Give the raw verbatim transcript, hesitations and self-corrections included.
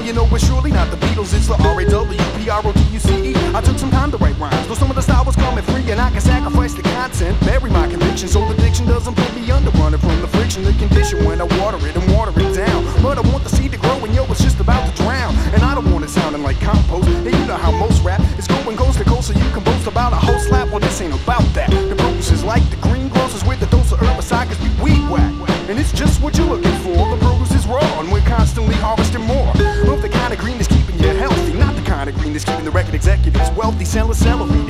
you know it's surely not the Beatles, it's the R A W P R O D U C E. I took some time to write rhymes, though some of the style was coming free, and I can sacrifice the content, bury my conviction, so the diction doesn't put me under, running from the friction, the condition when I water it and water it down. But I want the seed to grow, and yo, it's just about to drown, and I don't want it sounding like compost. And you know how most rap is going coast to coast, so you can boast about a whole slap. Well, this ain't about that. The produce is like the green grocers with the dose of herbicide, cause we weed whack, and it's just what you're looking for. The produce is raw, and we're constantly harvesting more of the kind of green that's keeping you healthy, not the kind of green that's keeping the record executives wealthy. Selling celery